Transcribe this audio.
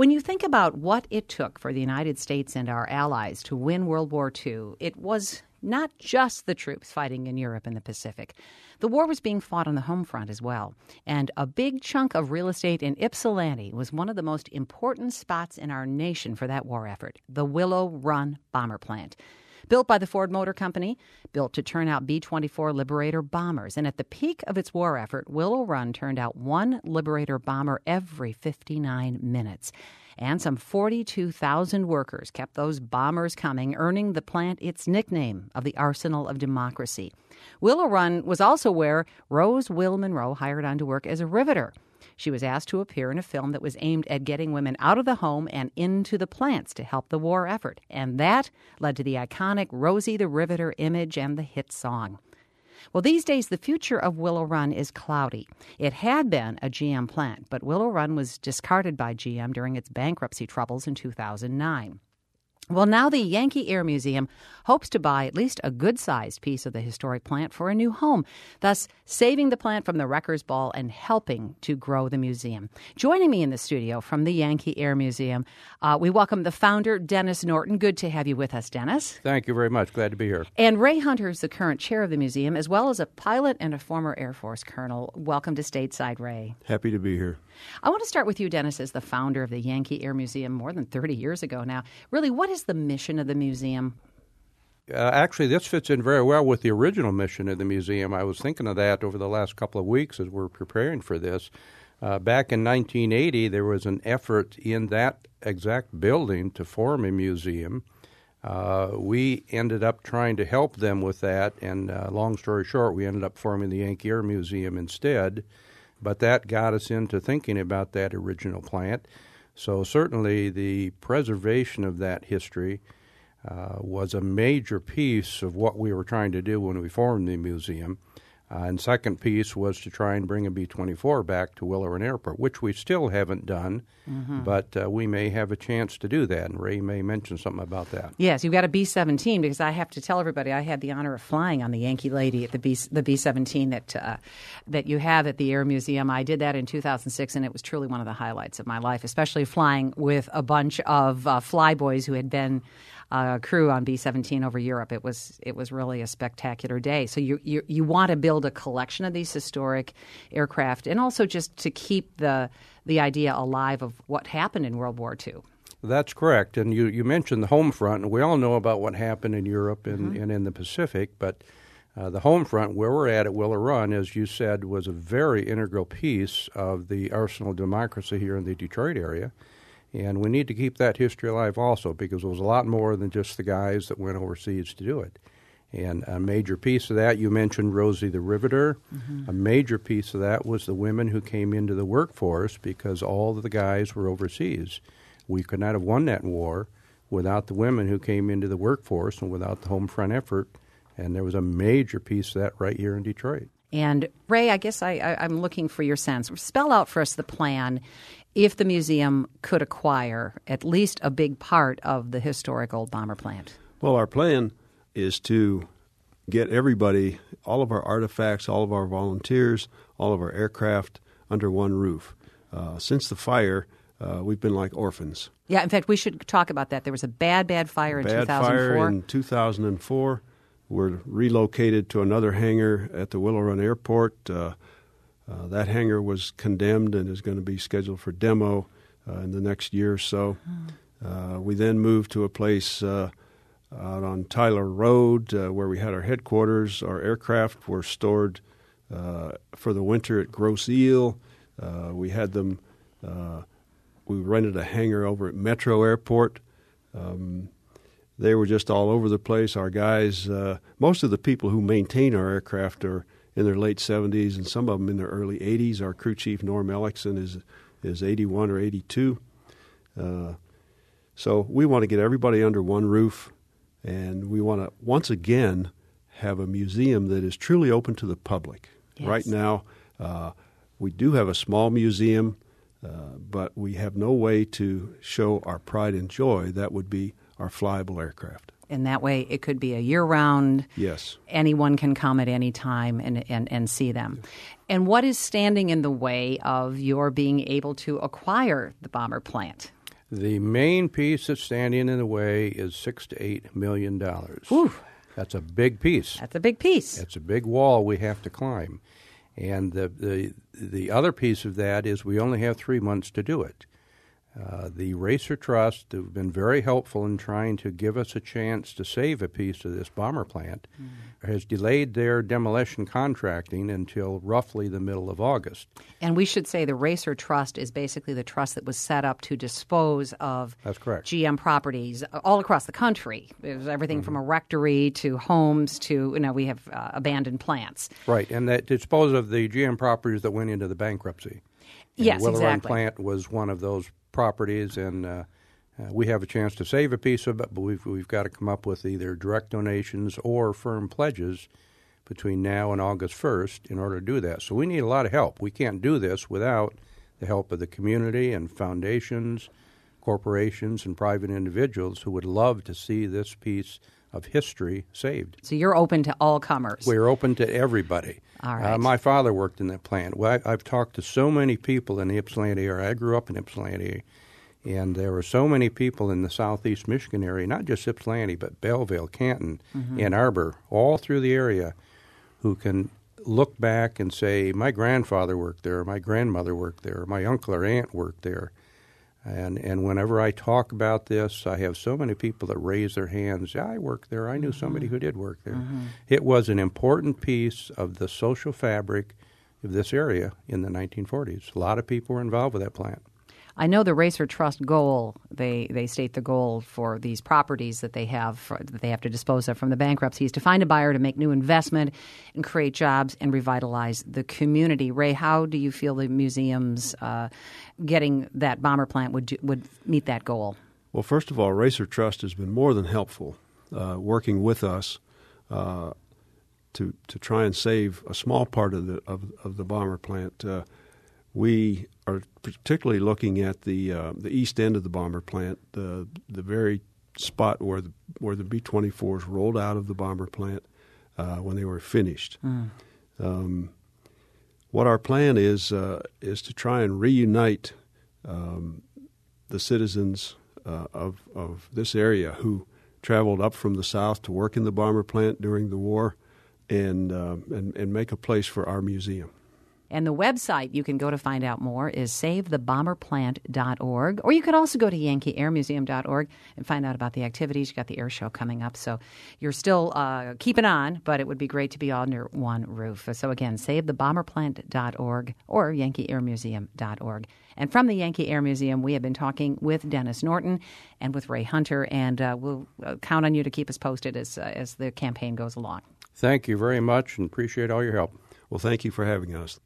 When you think about what it took for the United States and our allies to win World War II, it was not just the troops fighting in Europe and the Pacific. The war was being fought on the home front as well. And a big chunk of real estate in Ypsilanti was one of the most important spots in our nation for that war effort, the Willow Run bomber plant. Built by the Ford Motor Company, built to turn out B-24 Liberator bombers. And at the peak of its war effort, Willow Run turned out one Liberator bomber every 59 minutes. And some 42,000 workers kept those bombers coming, earning the plant its nickname of the Arsenal of Democracy. Willow Run was also where Rose Will Monroe hired on to work as a riveter. She was asked to appear in a film that was aimed at getting women out of the home and into the plants to help the war effort. And that led to the iconic Rosie the Riveter image and the hit song. Well, these days, the future of Willow Run is cloudy. It had been a GM plant, but Willow Run was discarded by GM during its bankruptcy troubles in 2009. Well, now the Yankee Air Museum hopes to buy at least a good-sized piece of the historic plant for a new home, thus saving the plant from the wrecker's ball and helping to grow the museum. Joining me in the studio from the Yankee Air Museum, we welcome the founder, Dennis Norton. Good to have you with us, Dennis. Thank you very much. Glad to be here. And Ray Hunter is the current chair of the museum, as well as a pilot and a former Air Force colonel. Welcome to stateside, Ray. Happy to be here. I want to start with you, Dennis, as the founder of the Yankee Air Museum more than 30 years ago now. Really, what is the mission of the museum? Actually, this fits in very well with the original mission of the museum. I was thinking of that over the last couple of weeks as we're preparing for this. Back in 1980, there was an effort in that exact building to form a museum. We ended up trying to help them with that, and long story short, we ended up forming the Yankee Air Museum instead. But that got us into thinking about that original plant. So certainly the preservation of that history was a major piece of what we were trying to do when we formed the museum. And second piece was to try and bring a B-24 back to Willow Run Airport, which we still haven't done, but we may have a chance to do that, and Ray may mention something about that. Yes, you've got a B-17, because I have to tell everybody I had the honor of flying on the Yankee Lady at the B-17 that you have at the Air Museum. I did that in 2006, and it was truly one of the highlights of my life, especially flying with a bunch of flyboys who had been crew on B-17 over Europe. It was really a spectacular day. So you want to build a collection of these historic aircraft, and also just to keep the idea alive of what happened in World War II. That's correct. And you mentioned the home front, and we all know about what happened in Europe and in the Pacific, but the home front, where we're at Willow Run, as you said, was a very integral piece of the Arsenal of Democracy here in the Detroit area. And we need to keep that history alive also, because it was a lot more than just the guys that went overseas to do it. And a major piece of that, you mentioned Rosie the Riveter. A major piece of that was the women who came into the workforce, because all of the guys were overseas. We could not have won that war without the women who came into the workforce and without the home front effort. And there was a major piece of that right here in Detroit. And Ray, I guess I'm looking for your sense. Spell out for us the plan if the museum could acquire at least a big part of the historic old bomber plant. Well, our plan is to get everybody, all of our artifacts, all of our volunteers, all of our aircraft under one roof. Since the fire, we've been like orphans. Yeah, in fact, we should talk about that. There was a bad fire in 2004. Bad fire in 2004. We're relocated to another hangar at the Willow Run Airport. That hangar was condemned and is going to be scheduled for demo in the next year or so. We then moved to a place out on Tyler Road where we had our headquarters. Our aircraft were stored for the winter at Grosse Ile. We had them. We rented a hangar over at Metro Airport. They were just all over the place. Our guys, most of the people who maintain our aircraft are in their late 70s, and some of them in their early 80s. Our crew chief, Norm Ellickson, is 81 or 82. So we want to get everybody under one roof, and we want to, once again, have a museum that is truly open to the public. Yes. Right now, we do have a small museum, but we have no way to show our pride and joy. That would be our flyable aircraft. And that way it could be a year-round. Yes. Anyone can come at any time and see them. And what is standing in the way of your being able to acquire the bomber plant? The main piece that's standing in the way is $6 to $8 million. Whew. That's a big piece. That's a big piece. It's a big wall we have to climb. And the other piece of that is we only have 3 months to do it. The Racer Trust have been very helpful in trying to give us a chance to save a piece of this bomber plant, has delayed their demolition contracting until roughly the middle of August. And we should say the Racer Trust is basically the trust that was set up to dispose of That's correct. GM properties all across the country. It was everything from a rectory to homes to, we have abandoned plants. Right, and that dispose of the GM properties that went into the bankruptcy. And Yes, the Willow Run exactly. plant was one of those properties, and we have a chance to save a piece of it, but we've got to come up with either direct donations or firm pledges between now and August 1st in order to do that. So we need a lot of help. We can't do this without the help of the community and foundations, corporations, and private individuals who would love to see this piece of history saved. So you're open to all comers. We're open to everybody. All right. My father worked in that plant. Well, I've talked to so many people in the Ypsilanti area. I grew up in Ypsilanti, and there were so many people in the southeast Michigan area, not just Ypsilanti, but Belleville, Canton, Ann Arbor, all through the area, who can look back and say, my grandfather worked there, my grandmother worked there, my uncle or aunt worked there. And whenever I talk about this, I have so many people that raise their hands. Yeah, I worked there. I knew somebody who did work there. It was an important piece of the social fabric of this area in the 1940s. A lot of people were involved with that plant. I know the Racer Trust goal, they state the goal for these properties that they have to dispose of from the bankruptcy is to find a buyer to make new investment and create jobs and revitalize the community. Ray, how do you feel the museum's getting that bomber plant would meet that goal? Well, first of all, Racer Trust has been more than helpful working with us to try and save a small part of the bomber plant. We are particularly looking at the east end of the bomber plant, the very spot where the B-24s rolled out of the bomber plant when they were finished. What our plan is to try and reunite the citizens of this area who traveled up from the south to work in the bomber plant during the war, and make a place for our museum. And the website you can go to find out more is SaveTheBomberPlant.org. Or you could also go to YankeeAirMuseum.org and find out about the activities. You got the air show coming up, so you're still keeping on, but it would be great to be all under one roof. So again, SaveTheBomberPlant.org or YankeeAirMuseum.org. And from the Yankee Air Museum, we have been talking with Dennis Norton and with Ray Hunter, and we'll count on you to keep us posted as the campaign goes along. Thank you very much and appreciate all your help. Well, thank you for having us.